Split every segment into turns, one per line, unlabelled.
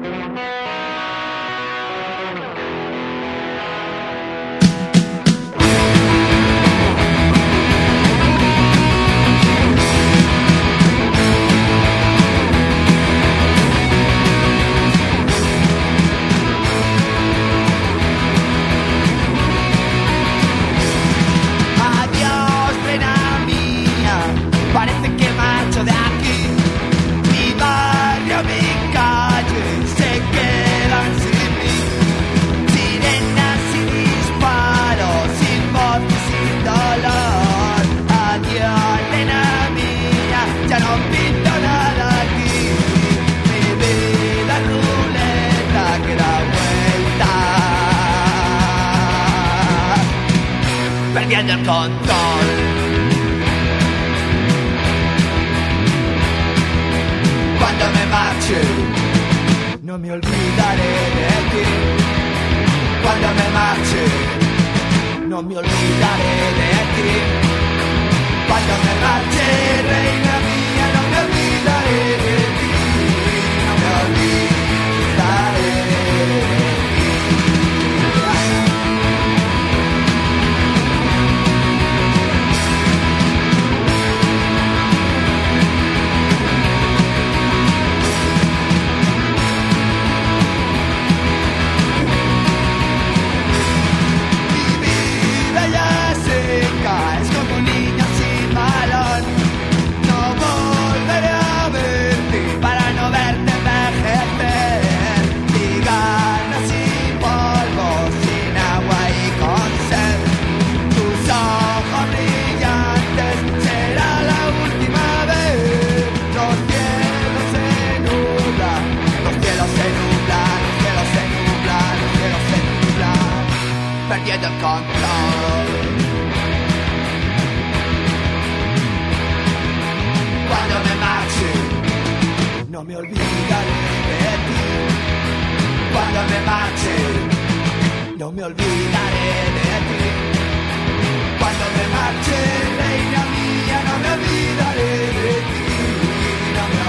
perdiendo el control. Cuando me marche, no me olvidaré de ti. Cuando me marche, no me olvidaré de ti. Cuando me marche, reina mía, no me olvidaré de ti. No me olvidaré de ti. Es como un niño sin balón. No volveré a verte para no verte envejecer. Y ganas sin polvo, sin agua y con sed. Tus ojos brillantes será la última vez. Los cielos se nublan, los cielos se nublan, los cielos se nublan, los cielos se nublan, perdiendo el control. Cuando me marche, no me olvidaré de ti. Cuando me marche, no me olvidaré de ti. Cuando me marche, reina mía, no me olvidaré de ti. No me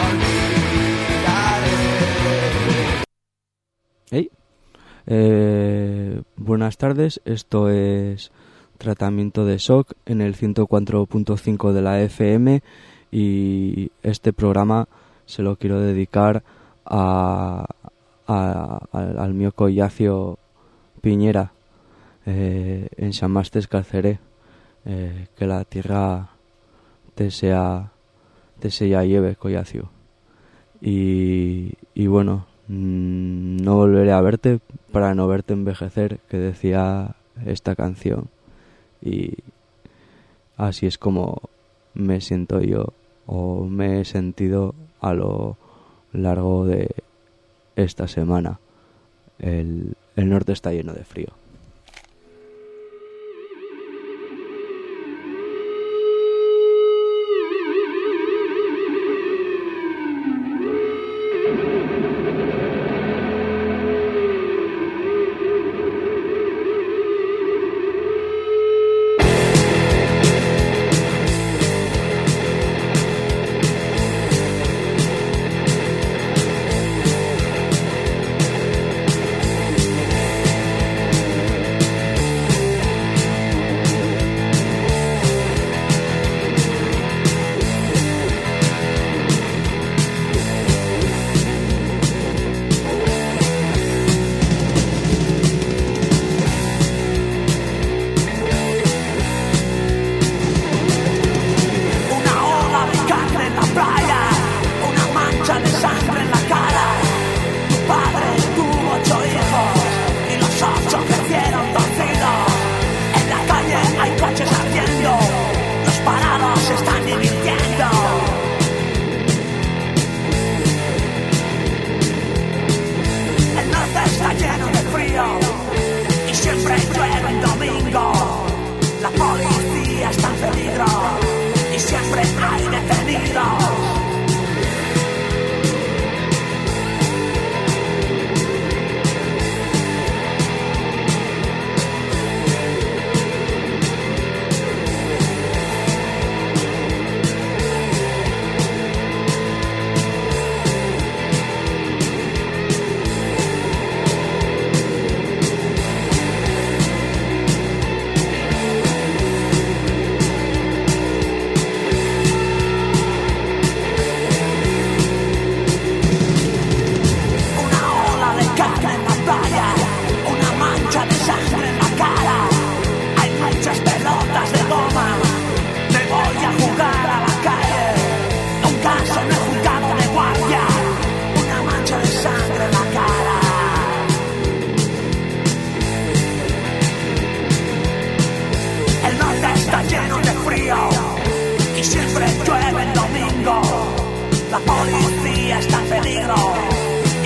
olvidaré.
Hey, buenas tardes, esto es Tratamiento de Shock en el 104.5 de la FM. Y este programa se lo quiero dedicar al mío collacio Piñera, en San Mastes Calceré, que la tierra te sea lleve, collacio. Y bueno, no volveré a verte para no verte envejecer, que decía esta canción. Y así es como me siento yo, o me he sentido a lo largo de esta semana. El norte está lleno de frío.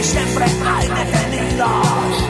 siempre hay detenidos.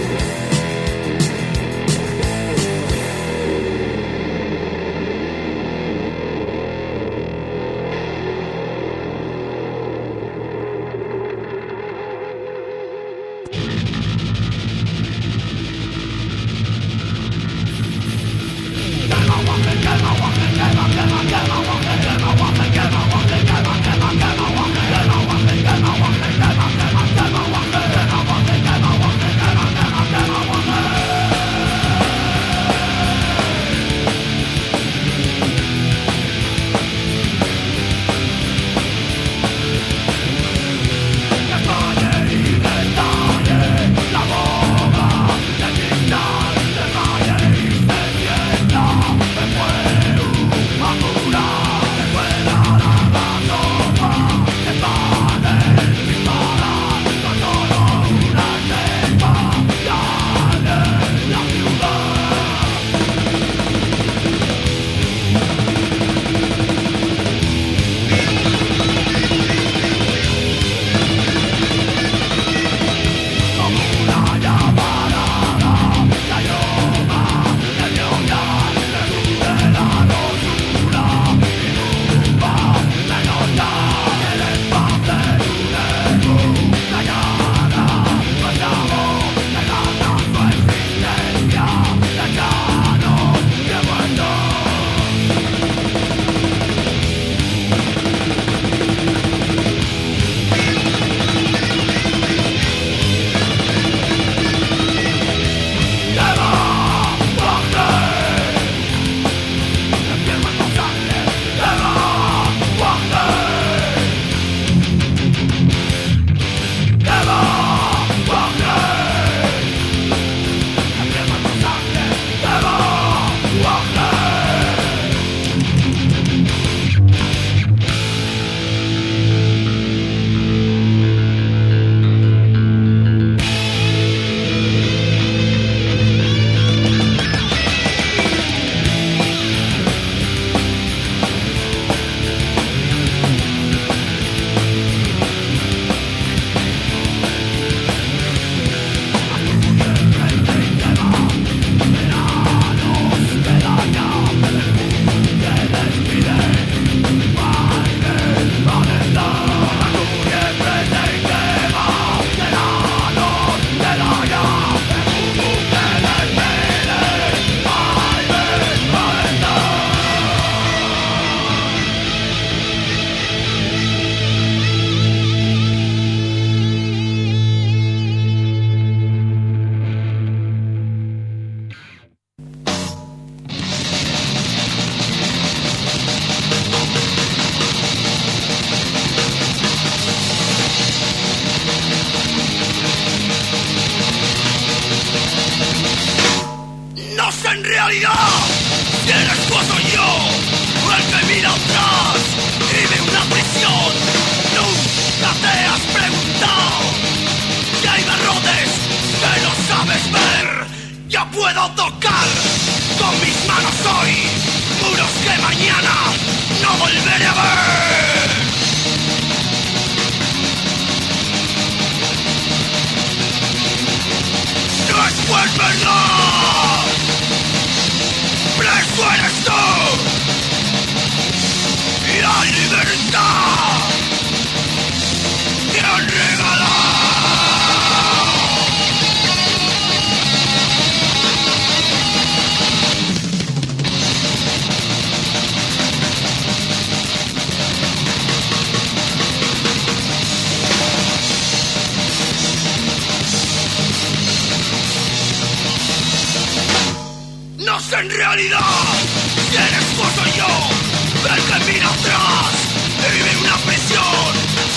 En realidad, ¿quién es vos soy yo? El que mira atrás y vive una prisión.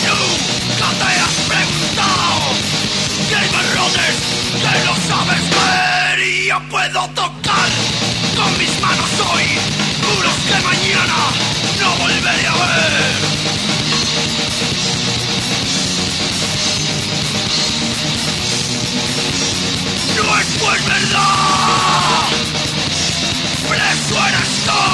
Nunca te has preguntado que hay barrotes que lo sabes ver y yo puedo tocar con mis manos hoy muros que mañana no volveré a ver. No es pues verdad. Preso eres tú,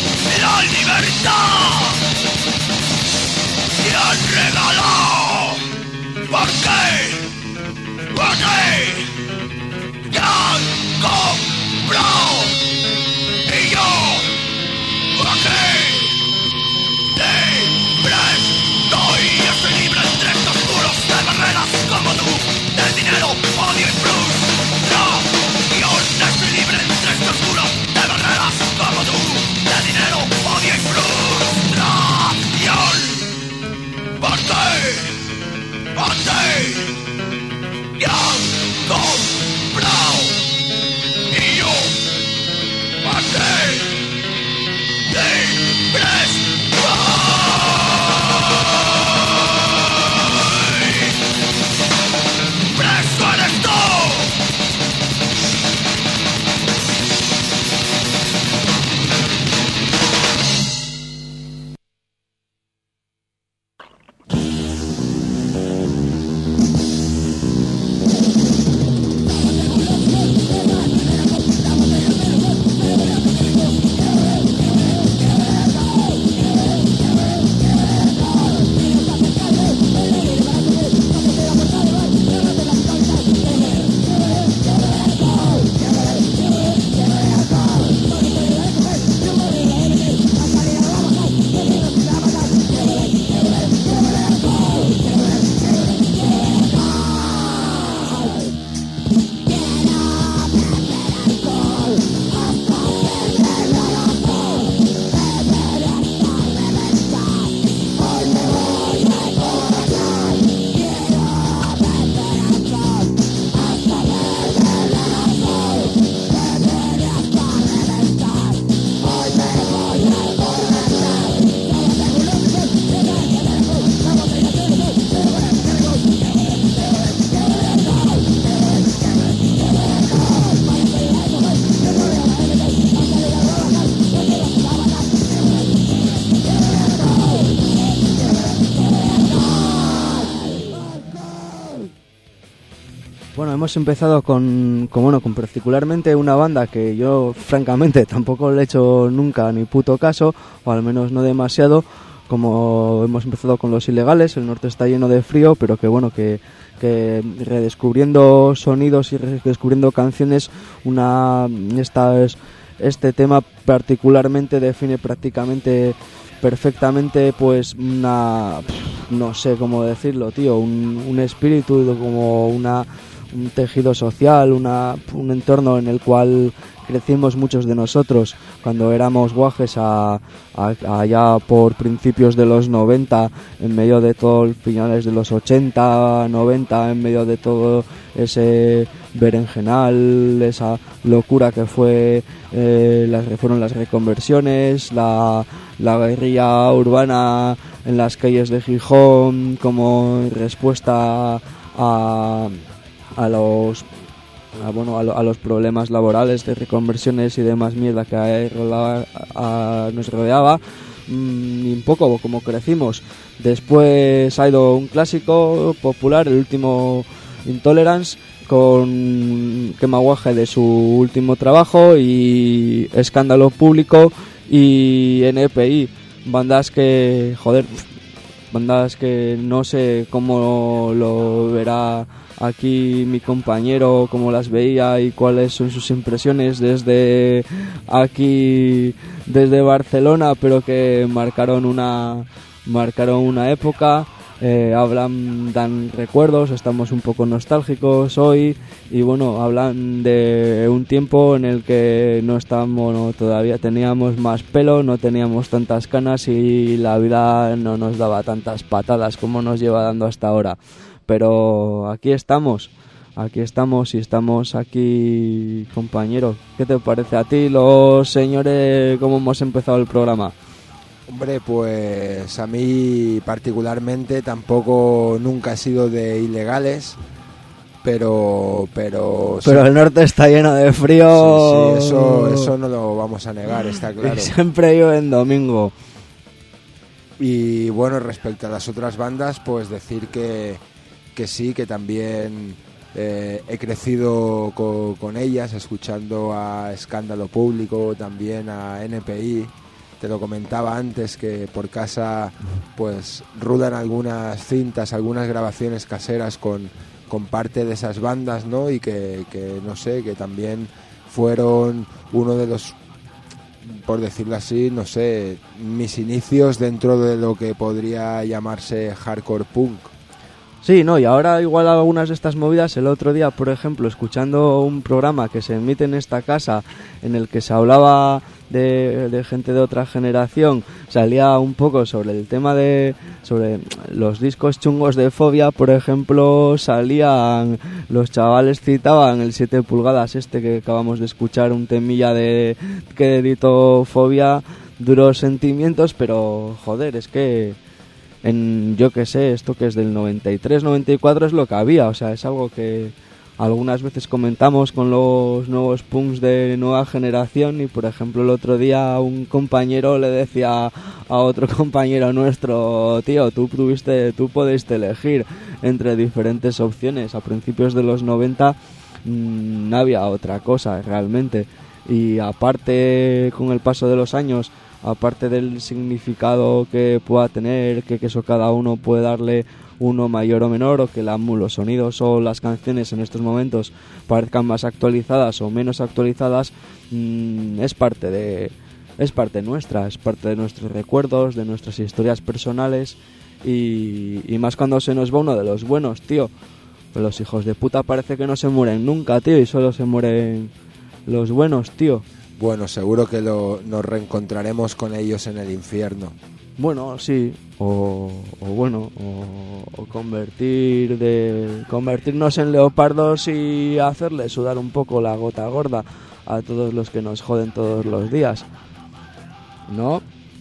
la libertad te han regalado. ¿Por qué? ¿Por qué? Ya compró y yo aquí libre estoy. Estoy libre entre estos muros de barreras como tú, de dinero, odio y frustración. Estoy libre entre estos muros de barreras como tú, de dinero, odio y frustración. ¿Por qué? ¿Por qué? Ya comprado y yo aquí libre estoy. Preso eres tú.
Bueno, hemos empezado con particularmente una banda que yo, francamente, tampoco le he hecho nunca ni puto caso, o al menos no demasiado, como hemos empezado con Los Ilegales. El norte está lleno de frío, pero que redescubriendo sonidos y redescubriendo canciones, este tema particularmente define prácticamente perfectamente pues no sé cómo decirlo, tío, un espíritu, como un tejido social, un entorno en el cual crecimos muchos de nosotros cuando éramos guajes allá por principios de los 90, en medio de todos los finales de los 80, 90, en medio de todo ese berenjenal, esa locura que fueron las reconversiones, la guerrilla urbana en las calles de Gijón como respuesta a los problemas laborales de reconversiones y demás mierda que nos rodeaba, y un poco como crecimos. Después ha ido un clásico popular, el último Intolerance, con Quemaguaje de su último trabajo, y Escándalo Público y NPI, bandas que no sé cómo lo verá aquí mi compañero, cómo las veía y cuáles son sus impresiones desde aquí, desde Barcelona, pero que marcaron una época. Dan recuerdos, estamos un poco nostálgicos hoy, y bueno, hablan de un tiempo en el que todavía teníamos más pelo, no teníamos tantas canas y la vida no nos daba tantas patadas como nos lleva dando hasta ahora. Pero aquí estamos y estamos aquí, compañero. ¿Qué te parece a ti, los señores, cómo hemos empezado el programa?
Hombre, pues a mí particularmente tampoco nunca he sido de Ilegales, pero sí.
El norte está lleno de frío.
Sí, eso no lo vamos a negar, está claro.
Y siempre llueve en domingo.
Y bueno, respecto a las otras bandas, pues decir que sí, que también he crecido con ellas, escuchando a Escándalo Público, también a NPI, te lo comentaba antes, que por casa pues rudan algunas cintas, algunas grabaciones caseras con parte de esas bandas, ¿no? Y que no sé, que también fueron uno de los, por decirlo así, no sé, mis inicios dentro de lo que podría llamarse hardcore punk.
Sí, no, y ahora igual algunas de estas movidas, el otro día, por ejemplo, escuchando un programa que se emite en esta casa, en el que se hablaba de gente de otra generación, salía un poco sobre el tema sobre los discos chungos de Fobia, por ejemplo, salían, los chavales citaban el 7 pulgadas que acabamos de escuchar, un temilla que editó Fobia, Duros Sentimientos, pero joder, es que yo que sé, esto que es del 93, 94 es lo que había, o sea, es algo que algunas veces comentamos con los nuevos punks de nueva generación y, por ejemplo, el otro día un compañero le decía a otro compañero nuestro, tío, tú pudiste elegir entre diferentes opciones. A principios de los 90 no había otra cosa realmente, y aparte, con el paso de los años, aparte del significado que pueda tener, que eso cada uno puede darle uno mayor o menor, o que los sonidos o las canciones en estos momentos parezcan más actualizadas o menos actualizadas, es parte nuestra, es parte de nuestros recuerdos, de nuestras historias personales, y más cuando se nos va uno de los buenos, tío. Los hijos de puta parece que no se mueren nunca, tío, y solo se mueren los buenos, tío.
Bueno, seguro que nos reencontraremos con ellos en el infierno.
Bueno, sí, o convertirnos en leopardos y hacerle sudar un poco la gota gorda a todos los que nos joden todos los días, ¿no?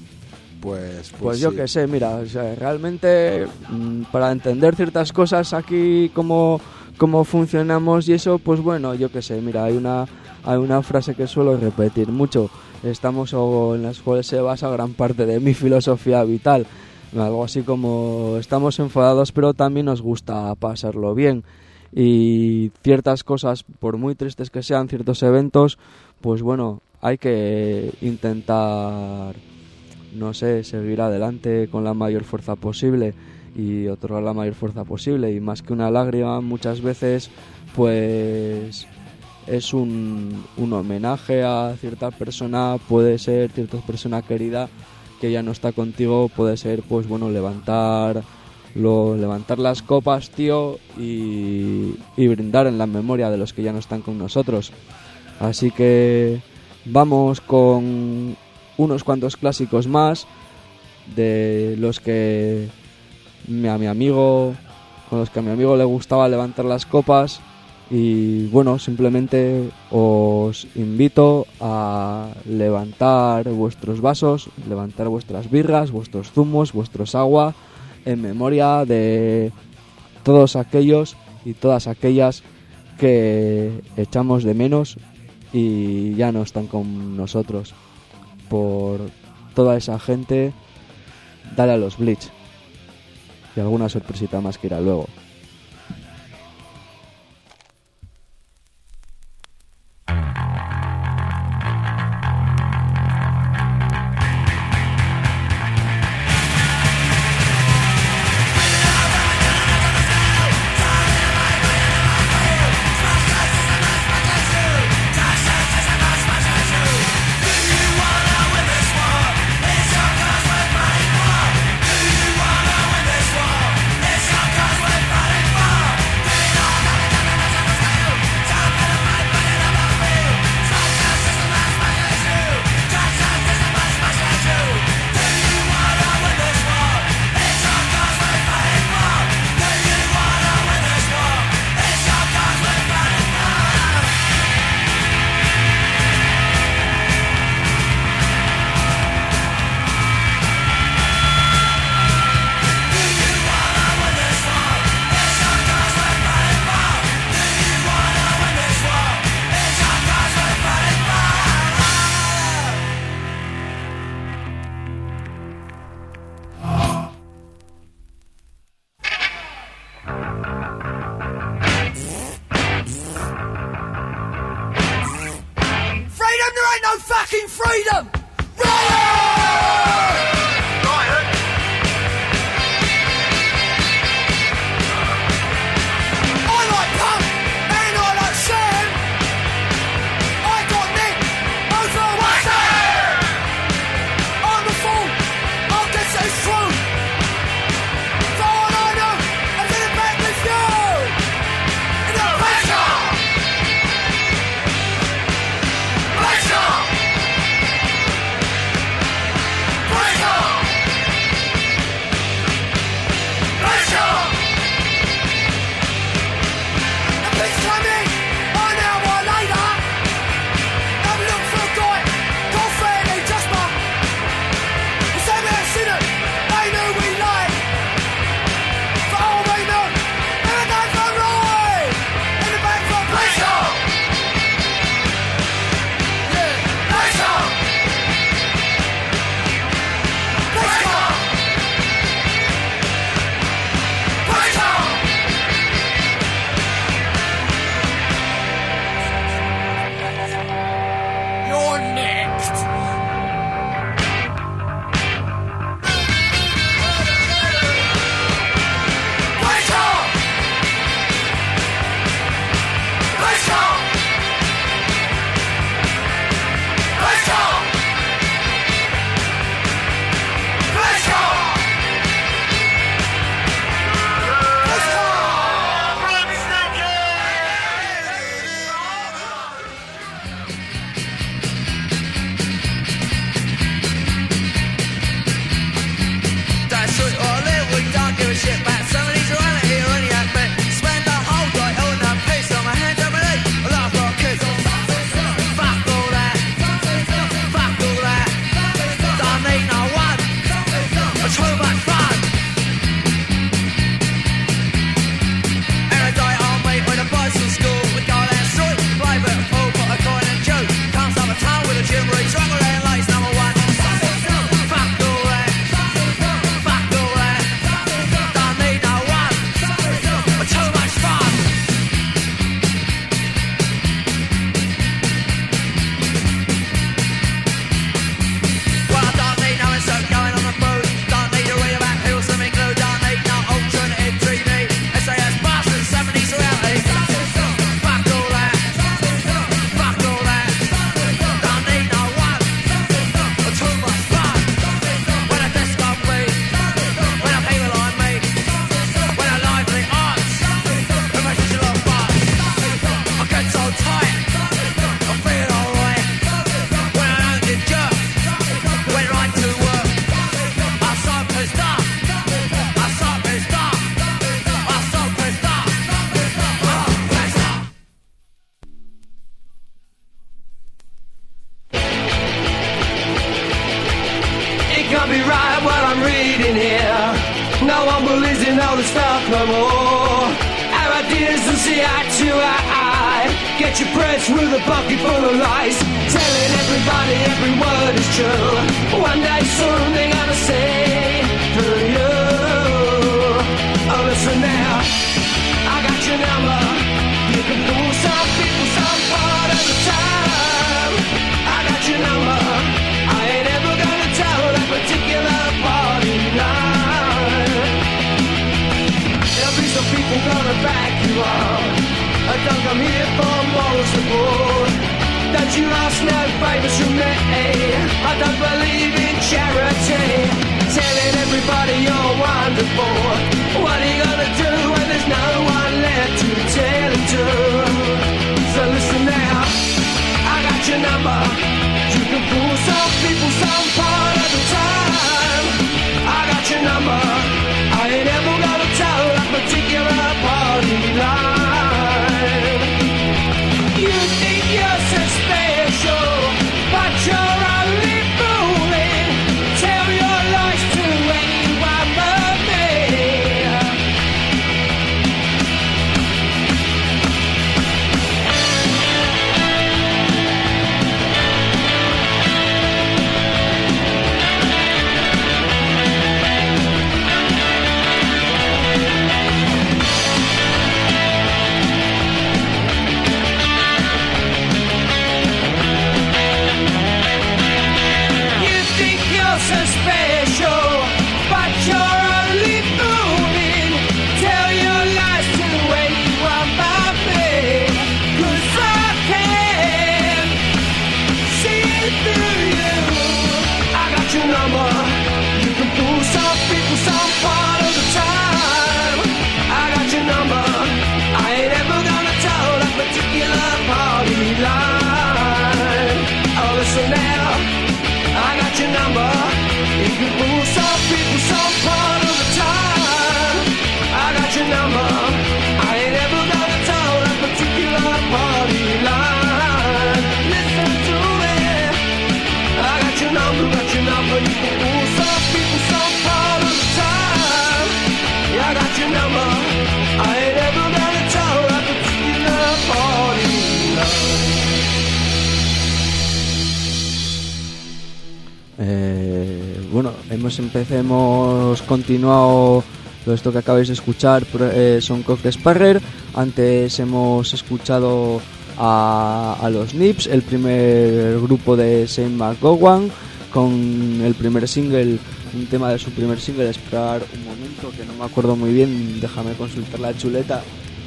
Pues yo
sí.
qué sé, mira, o sea, realmente para entender ciertas cosas aquí, cómo funcionamos y eso, pues bueno, yo qué sé, mira, hay una frase que suelo repetir mucho, en las cuales se basa gran parte de mi filosofía vital, algo así como: estamos enfadados pero también nos gusta pasarlo bien, y ciertas cosas, por muy tristes que sean ciertos eventos, pues bueno, hay que intentar, no sé, seguir adelante con la mayor fuerza posible y otorgar la mayor fuerza posible, y más que una lágrima muchas veces pues es un homenaje a cierta persona, puede ser cierta persona querida que ya no está contigo, puede ser pues bueno levantar las copas, tío, y brindar en la memoria de los que ya no están con nosotros. Así que vamos con unos cuantos clásicos más de los que a mi amigo le gustaba levantar las copas. Y bueno, simplemente os invito a levantar vuestros vasos, levantar vuestras birras, vuestros zumos, vuestros agua, en memoria de todos aquellos y todas aquellas que echamos de menos y ya no están con nosotros. Por toda esa gente, dale a los Bleach. Y alguna sorpresita más que irá luego.
Freedom! There ain't no fucking freedom! Riot!
talk no more. Our ideas don't see eye to eye. Get your press with a bucket full of lies, telling everybody every word is true. One day soon they're gonna say through you. Oh, listen now, I got your number. You can fool some people some part of the time. I got your number. I ain't ever gonna tell that particular party line. There'll be some people gonna back you up. I don't come here for moral support. Don't you ask no favors from me. I don't believe in charity. Telling everybody you're wonderful. What are you gonna do when there's no one left to tell it to? So listen now, I got your number. You can fool some people some part of the time. I got your number. I ain't ever gonna tell that particular party line. You think you're so special, but you're only fooling. Tell your lies to anyone but me. So special, but you're only fooling. Tell your lies to anyone but me, 'cause I can see through you. I got your number. You can fool some people some part of the time. I got your number. I ain't ever gonna tell that particular party line. Oh, listen now, I got your number. You can fool some people some part of the time. I got your number. I ain't ever gonna tell that particular party line. Listen to me. I got your number, got your number. You can fool some people some part of the time. Yeah, I got your number. I ain't ever gonna tell that particular party line.
Bueno, hemos continuado esto que acabáis de escuchar, son Cock Sparrer. Antes hemos escuchado a los Nips, el primer grupo de Shane McGowan, con el primer single, un tema de su primer single. Esperar un momento que no me acuerdo muy bien, déjame consultar la chuleta.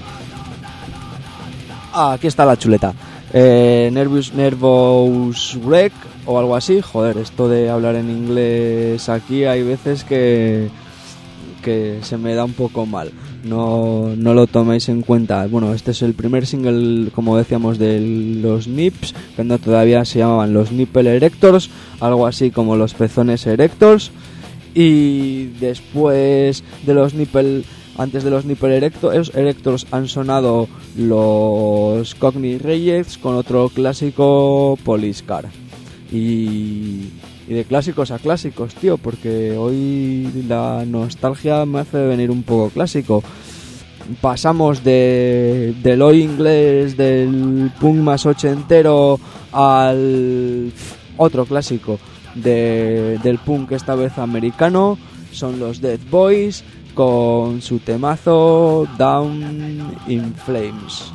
Aquí está la chuleta. Nervous Wreck o algo así. Joder, esto de hablar en inglés aquí hay veces que se me da un poco mal. No lo toméis en cuenta. Bueno, este es el primer single, como decíamos, de los Nips, cuando todavía se llamaban los Nipple Erectors, algo así como los pezones erectors. Y después de los Nipple, antes de los Nipple Erectors han sonado los Cockney Rejects con otro clásico, Police Car. Y de clásicos a clásicos, tío, porque hoy la nostalgia me hace venir un poco clásico. Pasamos del hoy inglés, del punk más ochentero, al otro clásico del punk, esta vez americano. Son los Dead Boys con su temazo Down in Flames.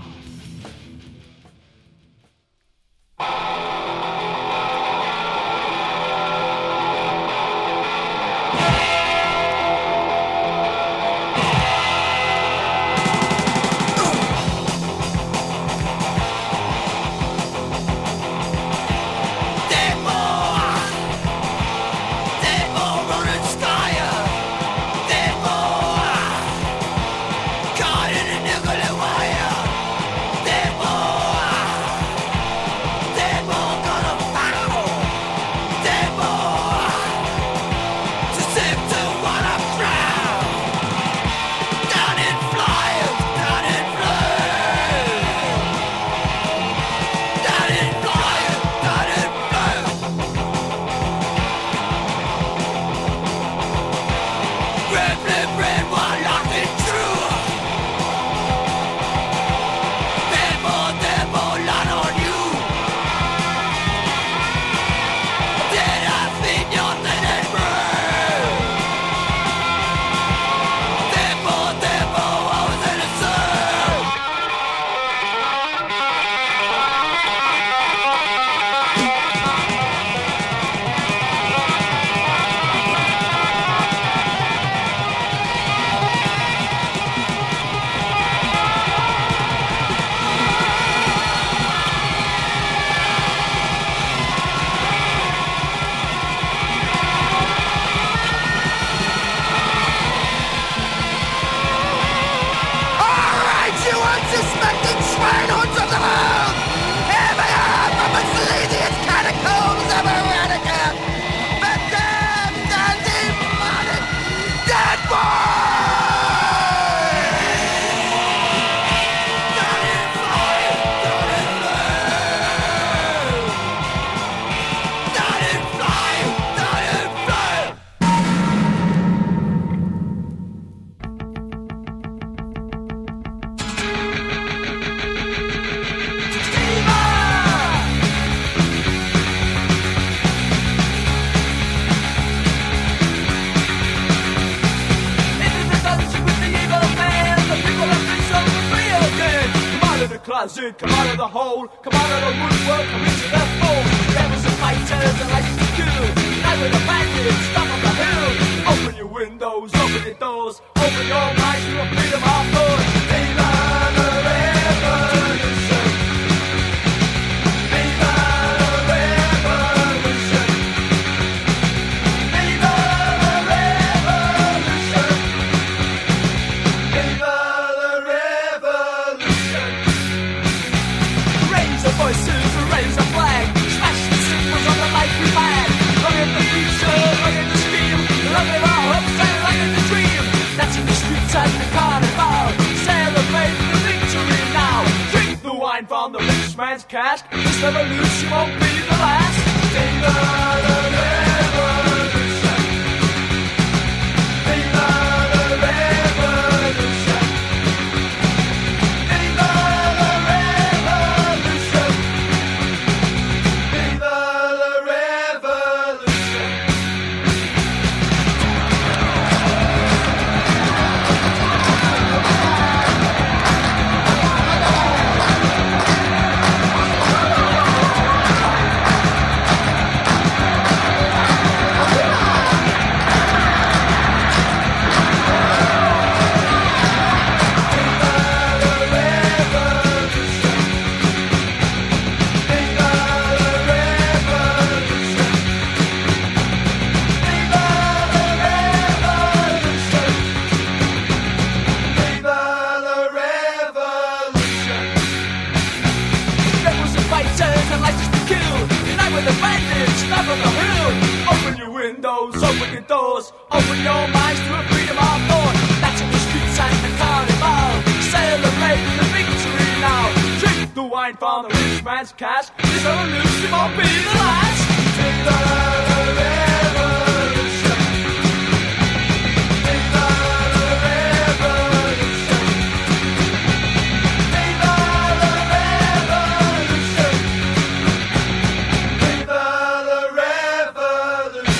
Caught in a nuclear wire. was it? Come out of the hole, come out of the woodwork, come into the fold. There was a fighters and lights to kill. Night with the bandits, top of the hill. Open your windows, open your doors, open your minds to a freedom of thought. Viva the revolution! Viva the revolution! Viva the revolution! Viva the revolution! Raise the voices, raise the flag, smash the symbols of the life we've had. Look at the future, look at the stream, look at our hopes and look at the dream. That's in the streets at the carnival. Celebrate the victory now. Drink the wine from the rich man's cask. This revolution won't be the last. Viva the revolution! Viva the revolution! Viva the revolution! Viva the revolution! Open your doors, open your minds to a freedom of thought. That's in the streets and the carnival. Celebrate the victory now. Drink the wine from the rich man's cask. This revolution won't be the last. Viva the revolution! Viva the revolution! Viva the revolution! Viva the revolution!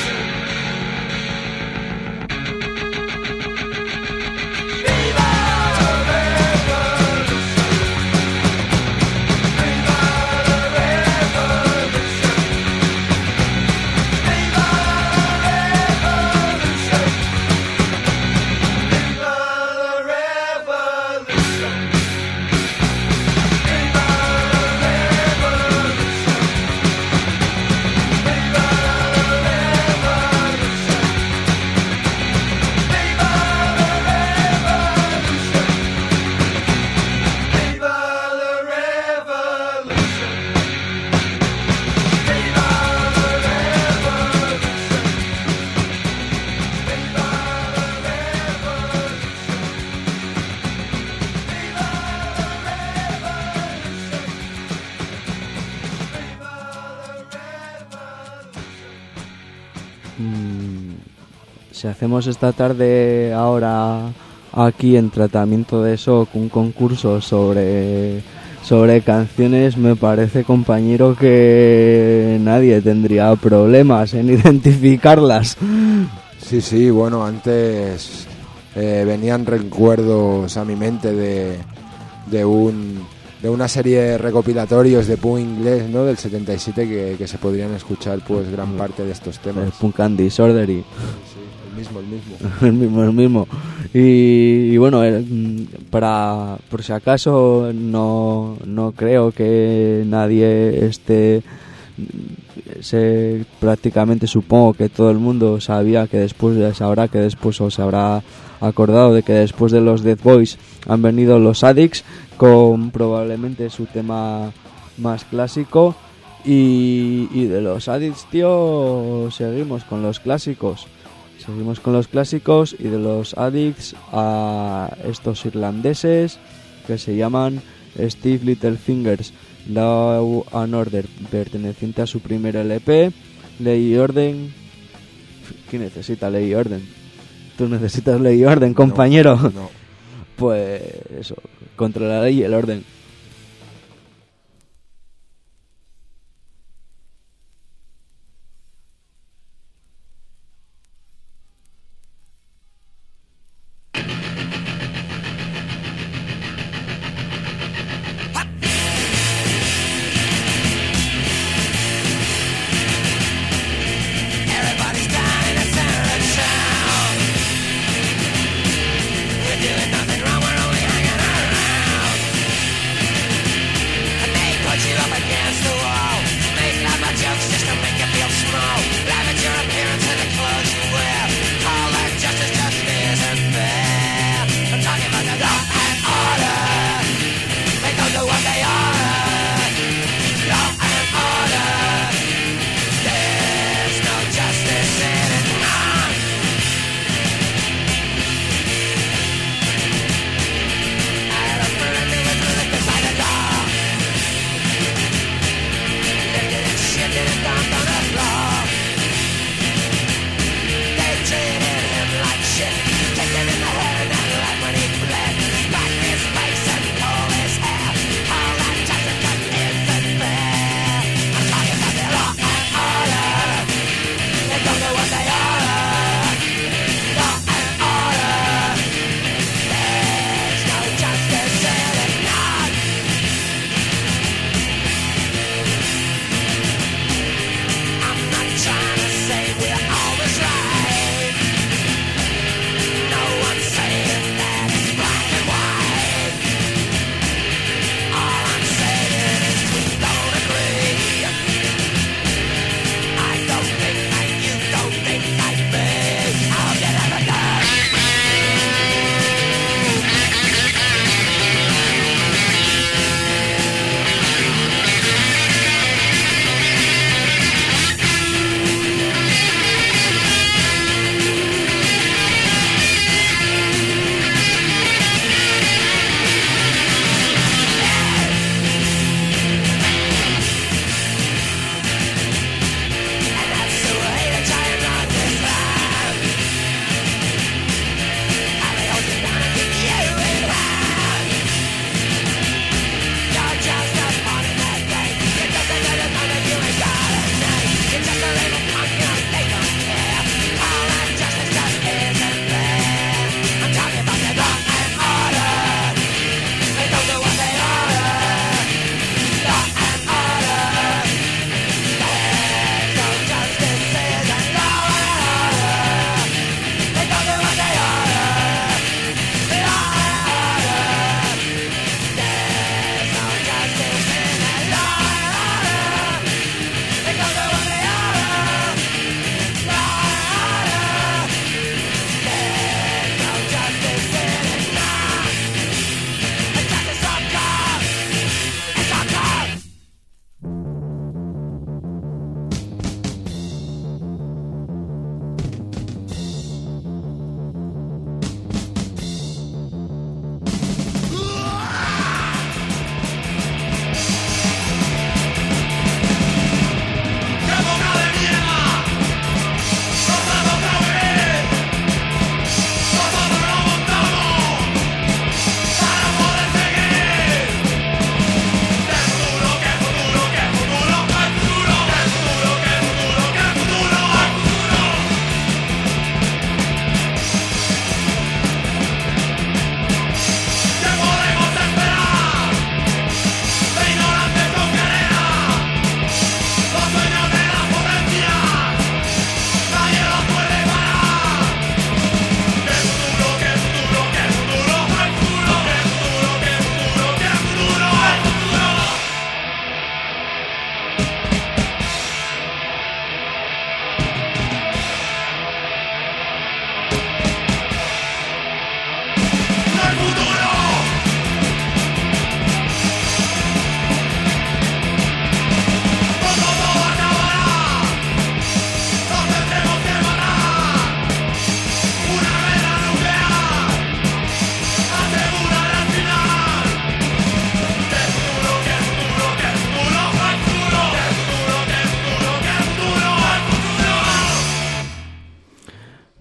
Si hacemos esta tarde ahora aquí en Tratamiento de Shock un concurso sobre canciones, me parece, compañero, que nadie tendría problemas en identificarlas.
Sí, bueno, antes venían recuerdos a mi mente de una serie de recopilatorios de punk inglés, ¿no?, del 77 que se podrían escuchar pues gran parte de estos temas.
El Punk and Disordery.
Sí, el mismo.
Y bueno, por si acaso, no creo que nadie prácticamente supongo que todo el mundo sabrá que después os habrá acordado de que después de los Dead Boys han venido los Addicts con probablemente su tema más clásico, y de los Addicts, tío, seguimos con los clásicos y de los Addicts a estos irlandeses que se llaman Steve Littlefingers, Law and Order, perteneciente a su primer LP, Ley y Orden. ¿Quién necesita Ley y Orden? ¿Tú necesitas Ley y Orden, compañero?
No.
Pues eso, contra la ley y el orden.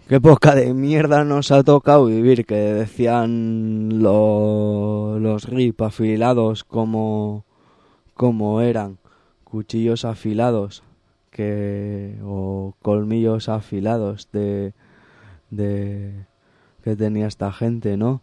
qué época de mierda nos ha tocado vivir, que decían los RIP afilados como eran, cuchillos afilados o colmillos afilados de que tenía esta gente, ¿no?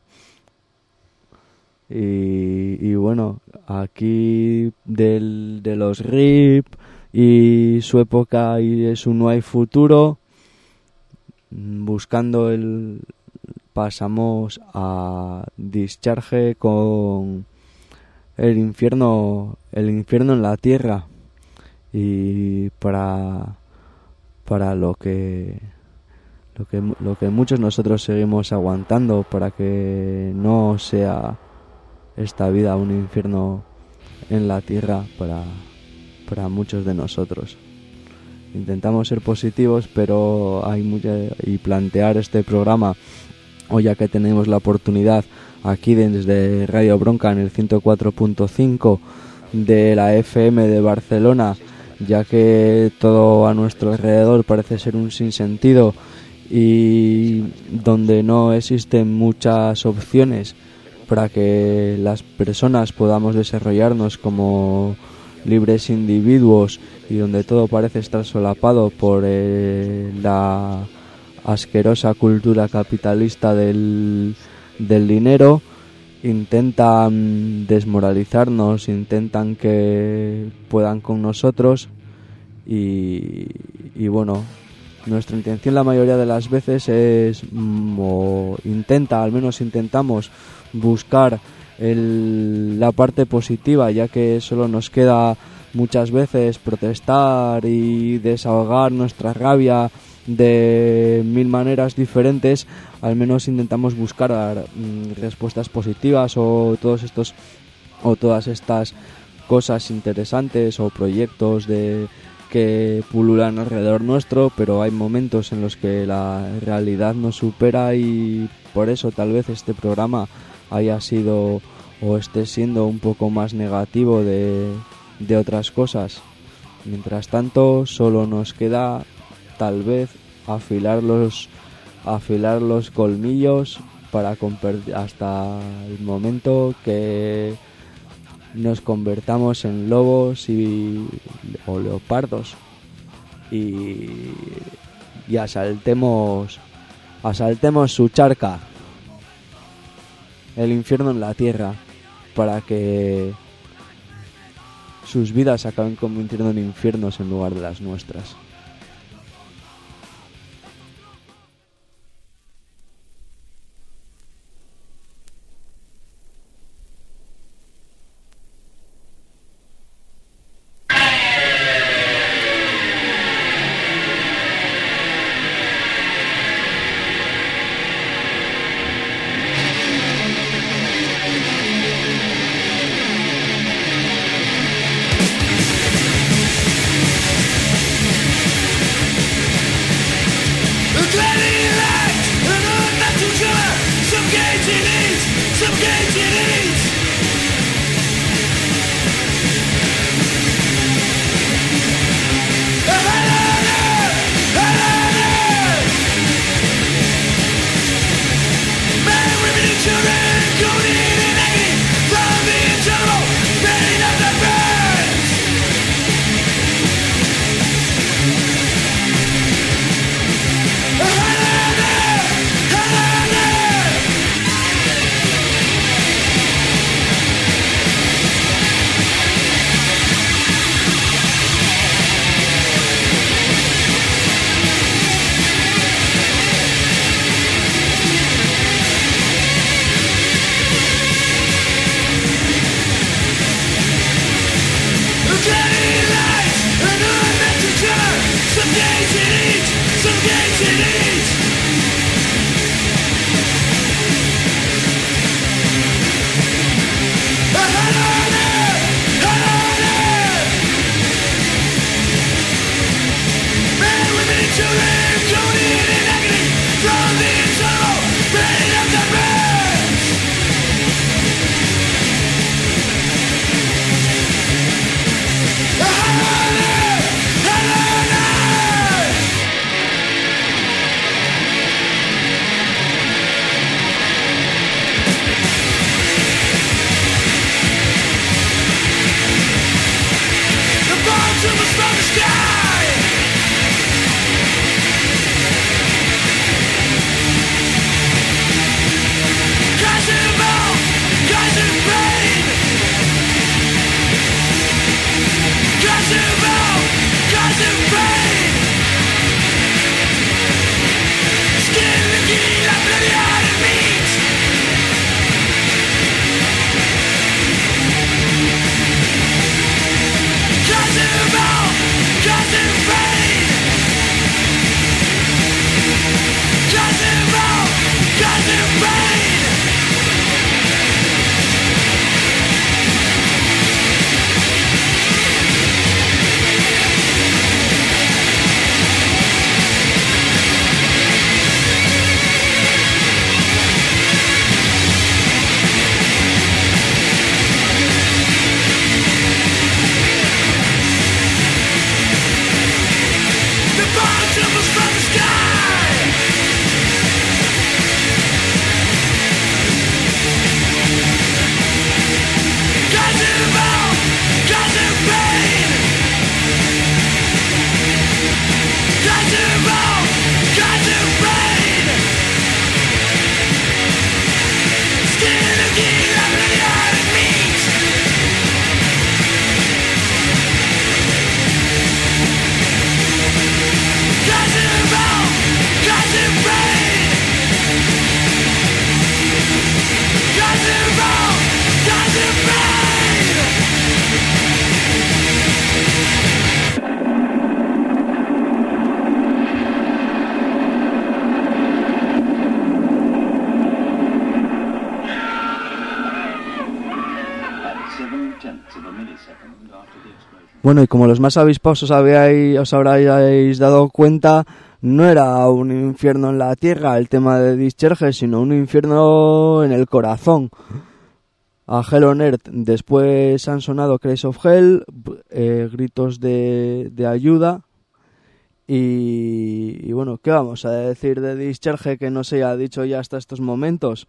Y bueno, aquí de los RIP y su época y su no hay futuro, buscando pasamos a Discharge con el infierno en la tierra, y para lo que muchos nosotros seguimos aguantando, para que no sea esta vida un infierno en la tierra para muchos de nosotros. Intentamos ser positivos, pero y plantear este programa, hoy ya que tenemos la oportunidad aquí desde Radio Bronca en el 104.5 de la FM de Barcelona, ya que todo a nuestro alrededor parece ser un sinsentido y donde no existen muchas opciones para que las personas podamos desarrollarnos como libres individuos, y donde todo parece estar solapado por la asquerosa cultura capitalista del dinero. Intentan desmoralizarnos, intentan que puedan con nosotros, y bueno, nuestra intención la mayoría de las veces es, al menos intentamos buscar la parte positiva, ya que solo nos queda muchas veces protestar y desahogar nuestra rabia de mil maneras diferentes. Al menos intentamos buscar respuestas positivas o todas estas cosas interesantes o proyectos que pululan alrededor nuestro, pero hay momentos en los que la realidad nos supera, y por eso tal vez este programa haya sido o esté siendo un poco más negativo de otras cosas. Mientras tanto, solo nos queda tal vez afilar los colmillos hasta el momento que nos convertamos en lobos o leopardos y asaltemos su charca, el infierno en la tierra, para que sus vidas se acaben convirtiendo en infiernos en lugar de las nuestras. Bueno, y como los más avispados os habréis dado cuenta, no era un infierno en la tierra el tema de Discharge, sino un infierno en el corazón. A Hell on Earth después han sonado Cries of Hell, gritos de ayuda. Y bueno, ¿qué vamos a decir de Discharge que no se haya dicho ya hasta estos momentos?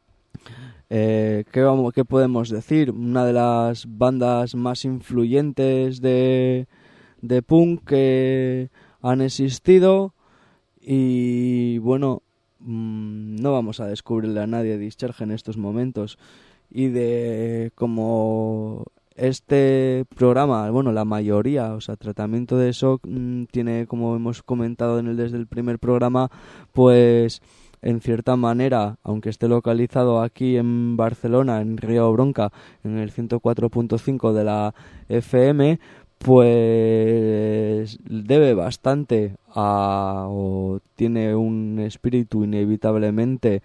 ¿Qué podemos decir? Una de las bandas más influyentes de punk que han existido. Y bueno, no vamos a descubrirle a nadie Discharge en estos momentos. Y de como este programa, bueno, la mayoría, o sea, Tratamiento de Shock tiene, como hemos comentado desde el primer programa, pues en cierta manera, aunque esté localizado aquí en Barcelona, en Río Bronca, en el 104.5 de la FM, pues debe bastante o tiene un espíritu inevitablemente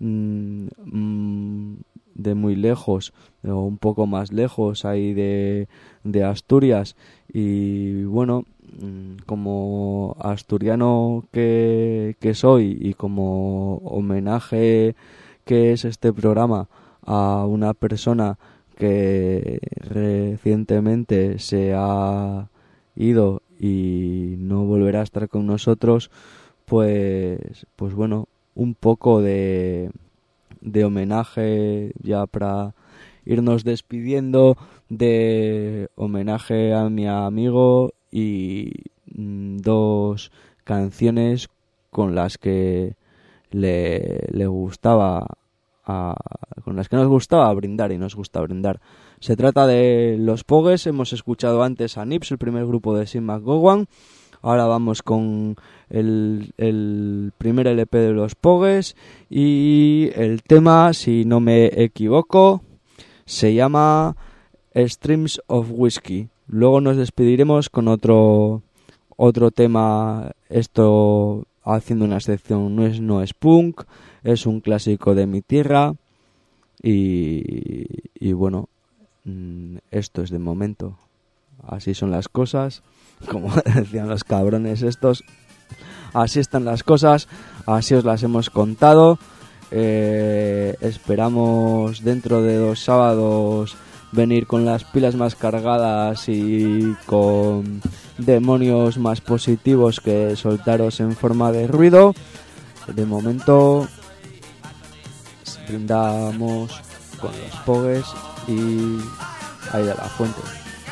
de muy lejos o un poco más lejos ahí de Asturias. Y bueno, como asturiano que soy y como homenaje que es este programa a una persona que recientemente se ha ido y no volverá a estar con nosotros, pues bueno, un poco de homenaje ya para irnos despidiendo, de homenaje a mi amigo y dos canciones con las que le gustaba con las que nos gustaba brindar y nos gusta brindar. Se trata de Los Pogues. Hemos escuchado antes a Nips, el primer grupo de Sim McGowan. Ahora vamos con el primer LP de Los Pogues y el tema, si no me equivoco, se llama Streams of Whiskey. Luego nos despediremos con otro tema, esto haciendo una sección, no es punk, es un clásico de mi tierra y bueno, esto es de momento. Así son las cosas, como decían los cabrones estos. Así están las cosas, así os las hemos contado. Esperamos dentro de 2 sábados venir con las pilas más cargadas y con demonios más positivos que soltaros en forma de ruido. De momento brindamos con Los Pogues y ahí de la Fuente.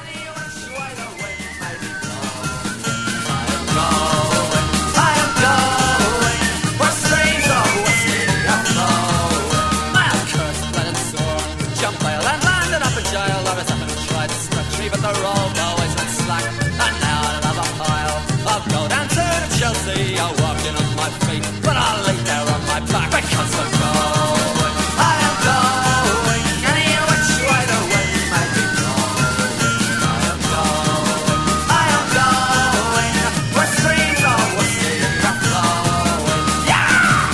But the road always went slack, and now another pile. I'll go down to Chelsea, I'm walking on my feet, but I'll lay there on my back because I'm going. I am going, any which way the wind may be blowing. I am going, where streams of whiskey are flowing. Yeah!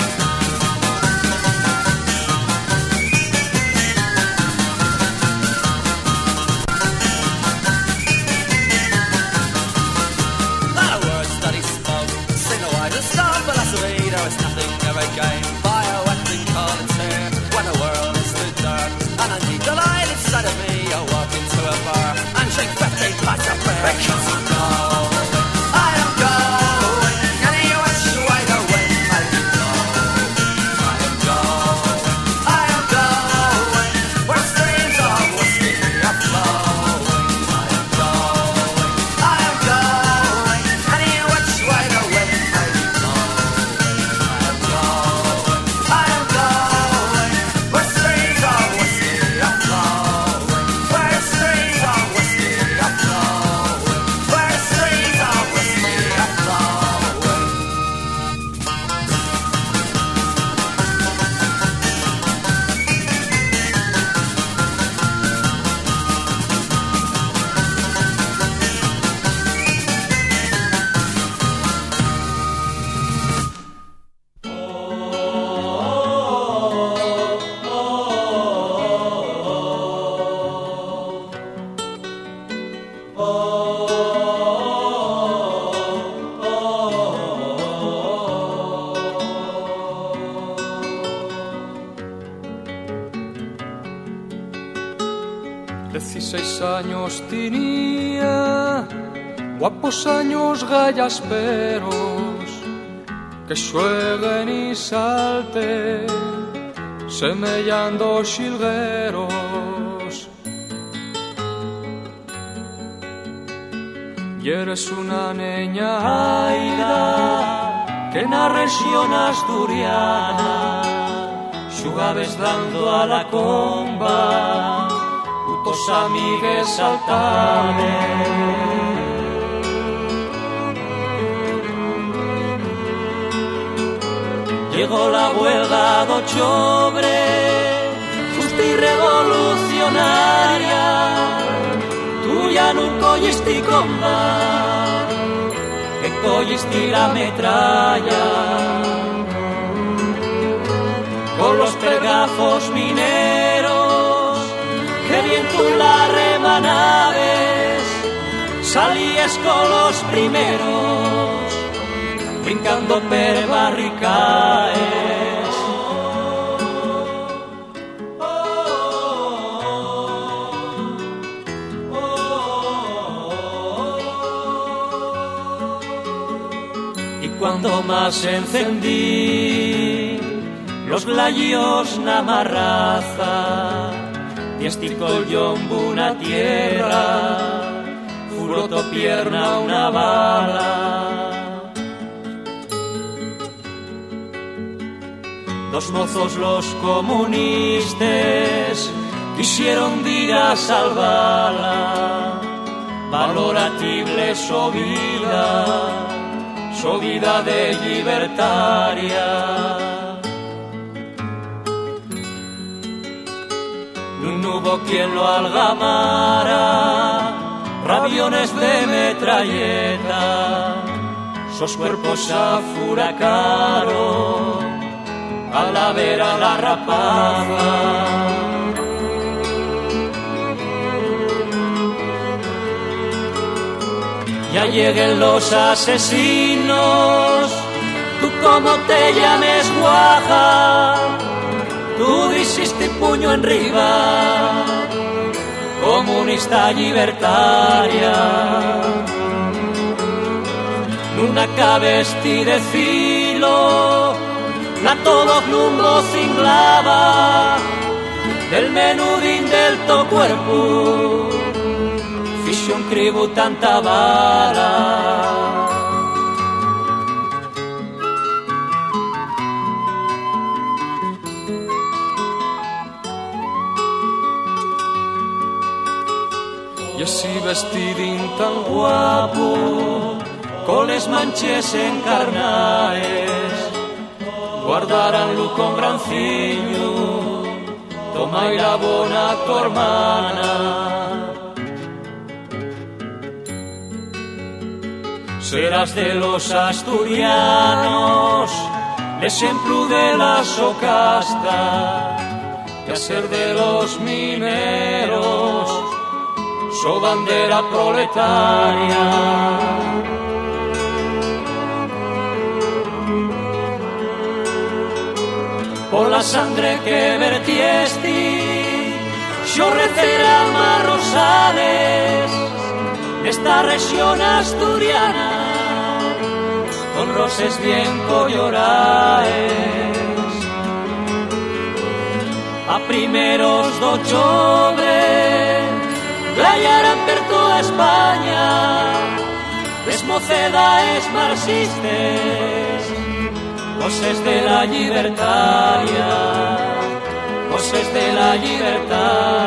There is nothing ever gained by a wetting volunteer when the world is too dark and I need the light inside of me. I walk into a bar and drink 15 pints of beer because I'm going. I am going, any which way the wind may be blowing. I am going, where streams of whiskey are flowing. I am going, any which way the wind may be blowing. I am going, where streams of whiskey are
16 años tenía, guapos años gallasperos, que xueguen y salten, semellando xilgueros. Y eres una niña aida, que na región asturiana xugabes dando a la comba, tus amigues saltaven. Llegó la huelga do chobre, justa y revolucionaria, tú ya no colliste comba, que colliste la metralla. Con los pegazos mineros, que bien tú la remanabes, salías con los primeros, brincando per barricaes. Y cuando más encendí los glayos na marraza, y esticó el yombo una tierra, furó pierna una bala. Dos mozos los comunistas quisieron dir a salvarla, valoratible su vida de libertaria. No hubo quien lo algamara, rabiones de metralleta, sus cuerpos afuracaron a la vera la rapaza. Ya lleguen los asesinos, tú como te llames guaja, tú hiciste puño en riba, comunista libertaria. Nuna cabesti de filo, la todo glumbo cinglaba, del menudín del to cuerpo, fixe un cribu tanta bala. Y así vestidín tan guapo, con les manches encarnaes, guardaranlo con gran ciño, toma y la bona tu hermana. Serás de los asturianos, ejemplo de la socasta, y a ser de los mineros, so bandera proletaria. Por la sangre que vertiesti, yo recerá más rosales de esta región asturiana, con roses bien colloraes. A primeros d'octubre glayaran per toda España les mocedades marxistes, voces de la libertaria, voces de la libertad.